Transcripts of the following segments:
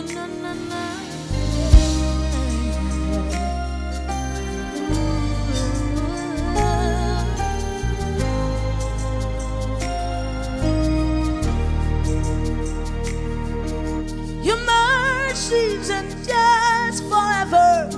na, na, na. Your mercies endures forever.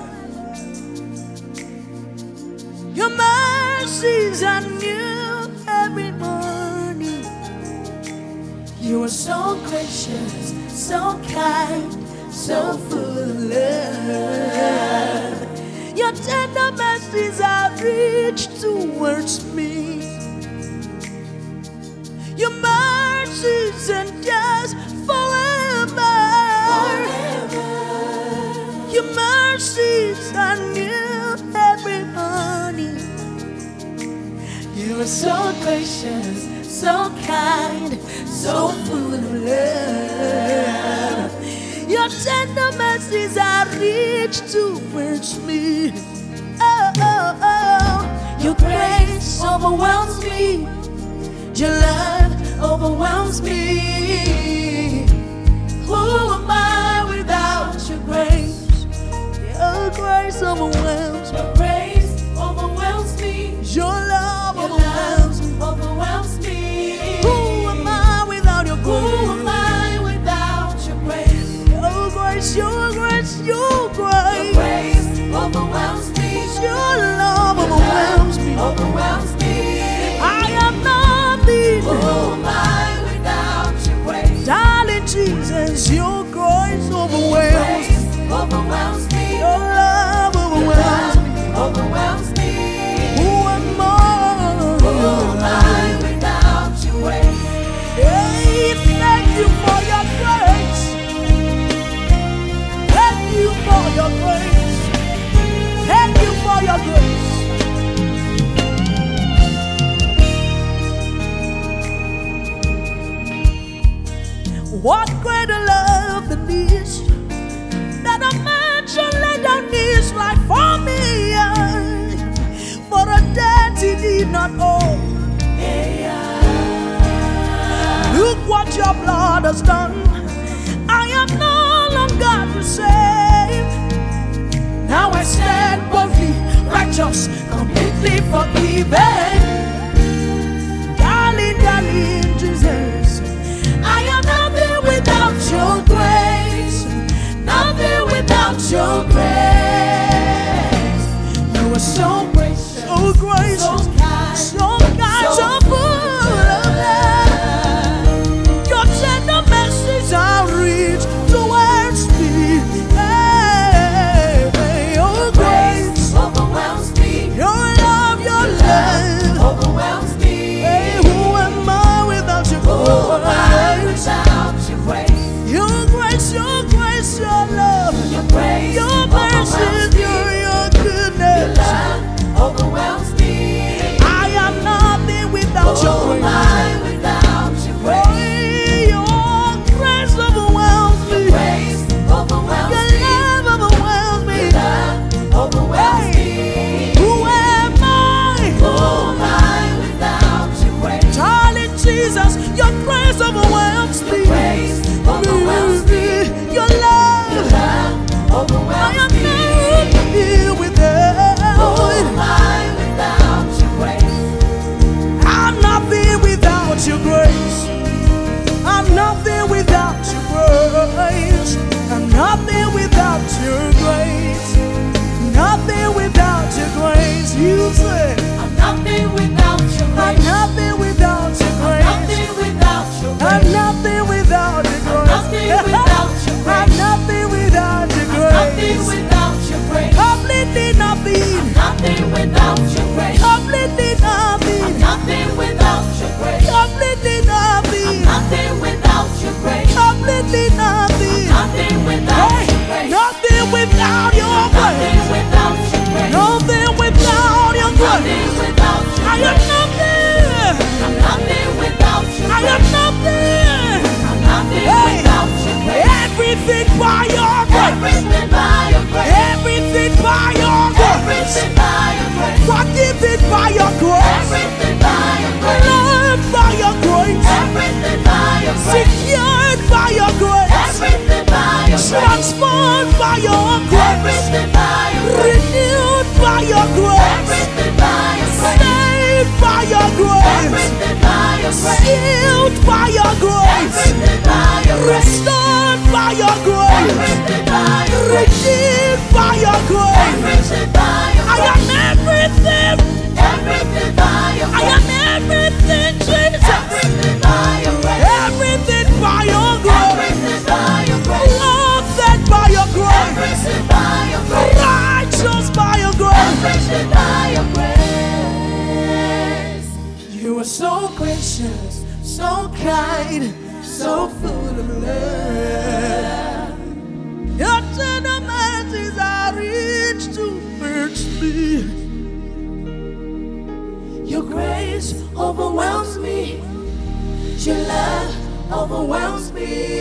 Your mercies are new every morning. You are so gracious, so kind, so full of love. Your tender mercies are rich towards me. Your mercies endures forever. Your mercies are new every morning. You are so gracious, so kind, so full of love. Your tender mercies are rich towards me. Oh, oh, oh. Your grace overwhelms me. Your love overwhelms me. Who am I without your grace? Your grace overwhelms me. Your grace overwhelms me. Your love overwhelms me. Who am I without your grace? Who am I without your grace? Your grace, your grace, your grace. Your grace overwhelms me. Your love overwhelms me. Overwhelms me. I am nothing. Who am I without your grace? Darling Jesus, your grace overwhelms me. Overwhelms me. Your love overwhelms me. Overwhelms me. Who am I? Who am I without your grace? Hey, thank you for your grace. Thank you for your grace. Thank you for your grace. What greater love than this, that a man should lay down his life for me, for a debt he did not owe. Look what your blood has done. I am no longer the same. Now I stand boldly, righteous, completely forgiven. Darling, darling Jesus, I am nothing without your grace. Nothing without your grace. You are so gracious, so gracious, so kind, so full of love. Your tender mercies are rich towards me. Hey, your grace overwhelms me. Your love overwhelms me. Hey, who am I without your grace? Who am I without your grace? Your grace, your grace, your love, your grace, your mercy, your goodness. Your love overwhelms me. I am nothing without your grace. Without your grace. Oh, your grace overwhelms me. Your grace overwhelms your me. Love overwhelms me. Your love overwhelms me. Who am I? Who am I without your grace? Darling Jesus, your grace overwhelms me. Your grace overwhelms me. Your love overwhelms me. I am nothing without. Who am I without your grace? I'm nothing without your grace. I'm nothing without your grace. I'm nothing without your grace. Nothing without your grace. You say I'm nothing without your grace. I'm nothing without your grace. I'm nothing without your grace. I'm nothing without your grace. I'm nothing without your grace. by your grace, renewed by your grace, saved by your grace, sealed by your grace, restored by your grace, redeemed by your grace. I am everything. I am everything, Jesus. Everything by your grace. Loved by your grace. Righteous by your grace. You are so gracious, so kind, so full of love. Your tender mercies are rich towards me. Your grace overwhelms me. Your love overwhelms me.